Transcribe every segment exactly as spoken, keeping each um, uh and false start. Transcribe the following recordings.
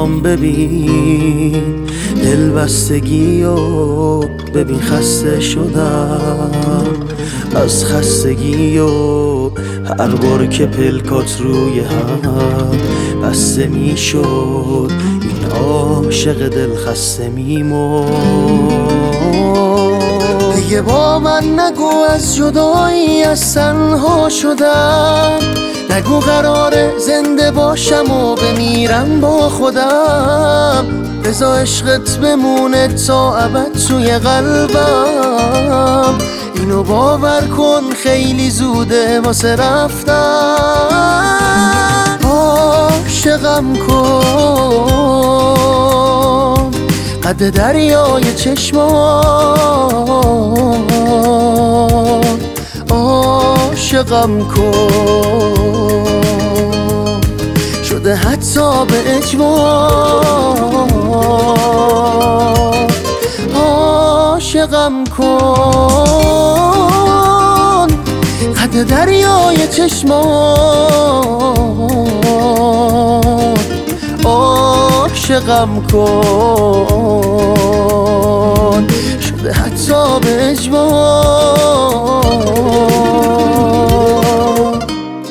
چشمام ببین دلبستگی و ببین خسته شدم از خستگی و هر بار که پلکات روی هم بسته می شد این عاشق دل خسته می مرد. دیگه با من نگو از جدایی از تنها شدم، نگو قراره زنده باشم و بمیرم با خودم، بذار عشقت بمونه تا ابد توی قلبم، اینو باور کن خیلی زوده واسه رفتن. عاشقم کن قد دریای چشمان، عاشقم کن شده حتی به اجبار، عاشقم کن قد دریای چشمان، عاشقم کن شده حتی به اجبار.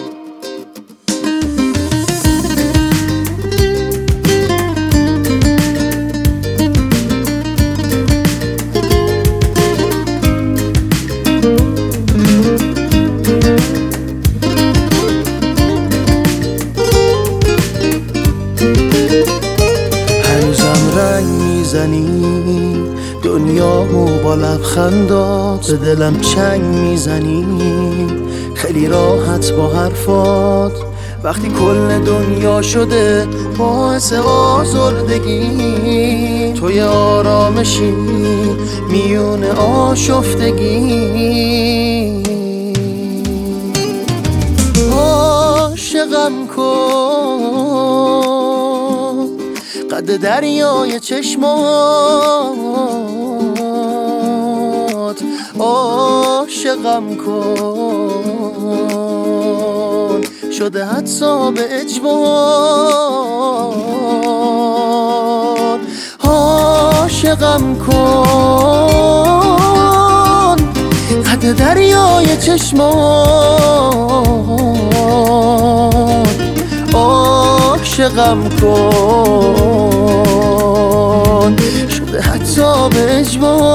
میزنی دنیامو با لبخندات، به دلم چنگ میزنی خیلی راحت با حرفات، وقتی کل دنیا شده باعث آزردگی، توی آرامشی میون آشفتگی. عاشقم کن قد دریای چشمات، عاشقم کن شده حتی به اجبار، عاشقم کن قد دریای چشمات، عاشقم کن شده حتی به اجبار.